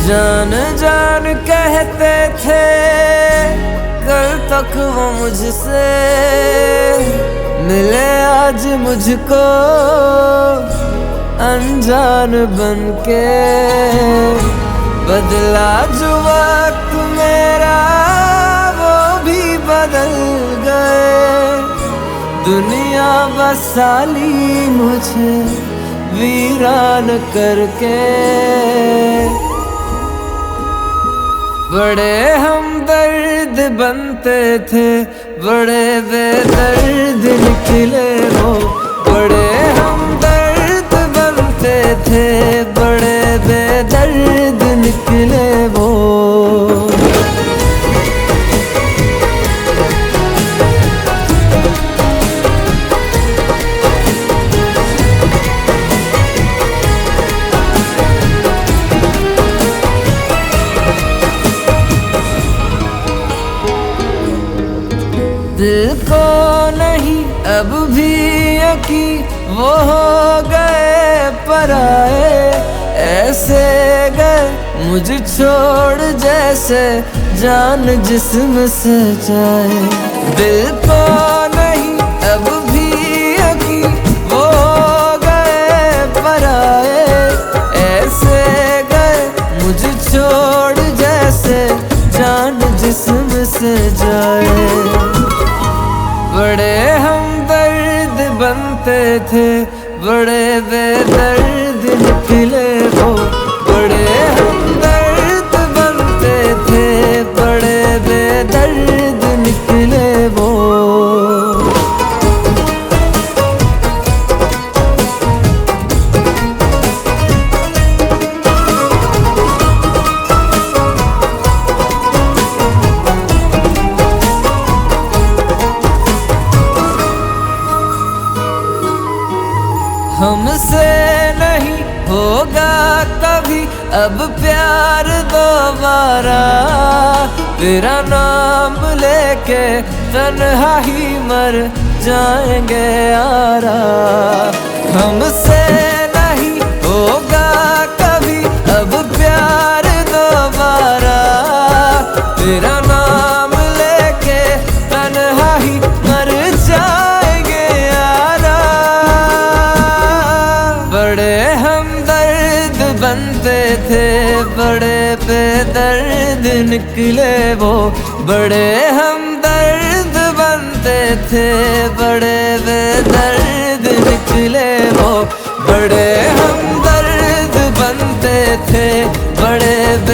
जान जान कहते थे कल तक वो मुझसे, मिले आज मुझको अनजान बनके। बदला जो वक्त मेरा वो भी बदल गए, दुनिया बसाली मुझे वीरान करके। बड़े हमदर्द बनते थे, बड़े बेदर्द निकले वो। बड़े हमदर्द बनते थे, बड़े बेदर्द निकले वो। दिल को नहीं अब भी यकीन वो हो गए पराए, ऐसे गए मुझ छोड़ जैसे जान जिस्म से जाए। दिल को नहीं अब भी यकीन वो हो गए पराए, ऐसे गए मुझ छोड़ जैसे जान जिस्म से जाए। बड़े हमदर्द बनते थे, बड़े बेदर्द निकले वो। बड़े हमदर्द बनते थे, बड़े बेदर्द निकले वो। हमसे नहीं होगा कभी अब प्यार दोबारा, तेरा नाम लेके तन्हा ही मर जाएंगे यारा। हमसे नहीं होगा कभी अब प्यार दोबारा, तेरा नाम लेके तन्हा ही मर जाएंगे यारा। बड़े हमदर्द बनते थे, बड़े बेदर्द निकले वो। बड़े हमदर्द बनते थे, बड़े बेदर्द निकले वो। बड़े हमदर्द बनते थे, बड़े